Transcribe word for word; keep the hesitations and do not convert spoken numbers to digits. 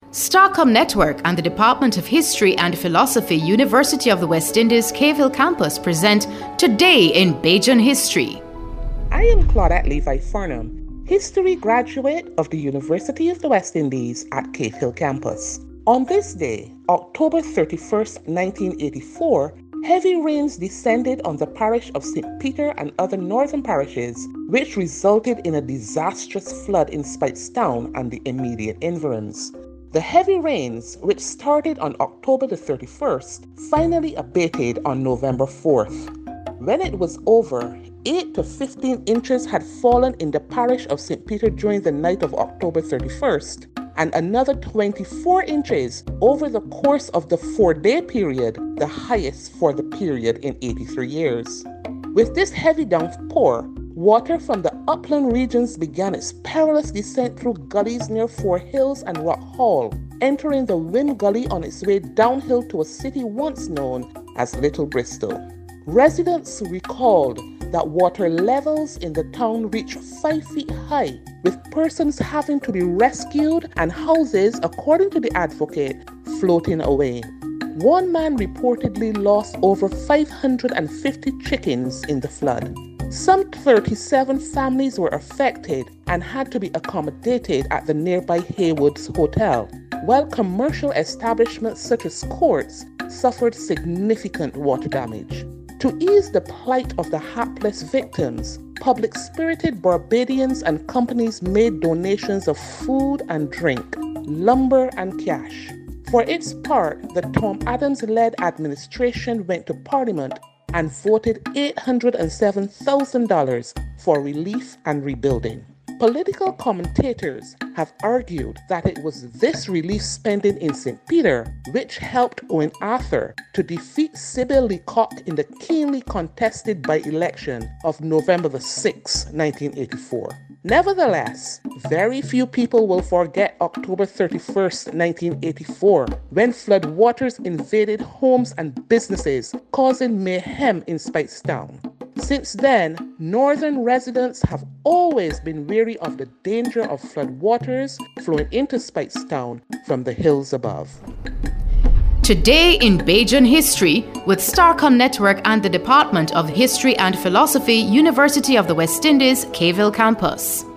Starcom Network and the Department of History and Philosophy, University of the West Indies, Cave Hill Campus present Today in Bajan History. I am Claudette Levi Farnham, history graduate of the University of the West Indies at Cave Hill Campus. On this day, October thirty-first, nineteen eighty-four, heavy rains descended on the parish of Saint Peter and other northern parishes, which resulted in a disastrous flood in Speightstown and the immediate environs. The heavy rains, which started on October the thirty-first, finally abated on November fourth. When it was over, eight to fifteen inches had fallen in the parish of Saint Peter during the night of October thirty-first, and another twenty-four inches over the course of the four-day period, the highest for the period in eighty-three years. With this heavy downpour, water from the upland regions began its perilous descent through gullies near Four Hills and Rock Hall, entering the Wind Gully on its way downhill to a city once known as Little Bristol. Residents recalled that water levels in the town reached five feet high, with persons having to be rescued and houses, according to the advocate, floating away. One man reportedly lost over five hundred fifty chickens in the flood. Some thirty-seven families were affected and had to be accommodated at the nearby Haywoods Hotel, while commercial establishments such as courts suffered significant water damage. To ease the plight of the hapless victims, public-spirited Barbadians and companies made donations of food and drink, lumber and cash. For its part, the Tom Adams-led administration went to Parliament and voted eight hundred seven thousand dollars for relief and rebuilding. Political commentators have argued that it was this relief spending in Saint Peter which helped Owen Arthur to defeat Sybil Leacock in the keenly contested by-election of November the sixth, nineteen eighty-four. Nevertheless, very few people will forget October thirty-first, nineteen eighty-four, when flood waters invaded homes and businesses, causing mayhem in Speightstown. Since then, northern residents have always been wary of the danger of flood waters flowing into Speightstown from the hills above. Today in Bajan History with Starcom Network and the Department of History and Philosophy, University of the West Indies, Cave Hill Campus.